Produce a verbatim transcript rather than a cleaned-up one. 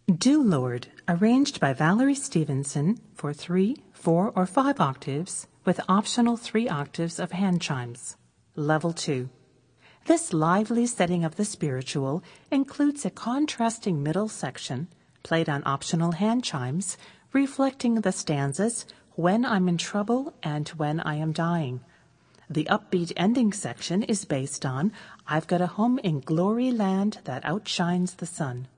Do Lord, arranged by Valerie Stevenson for three, four, or five octaves with optional three octaves of hand chimes. Level two. This lively setting of the spiritual includes a contrasting middle section, played on optional hand chimes, reflecting the stanzas When I'm in Trouble and When I Am Dying. The upbeat ending section is based on I've Got a Home in Glory Land That Outshines the Sun.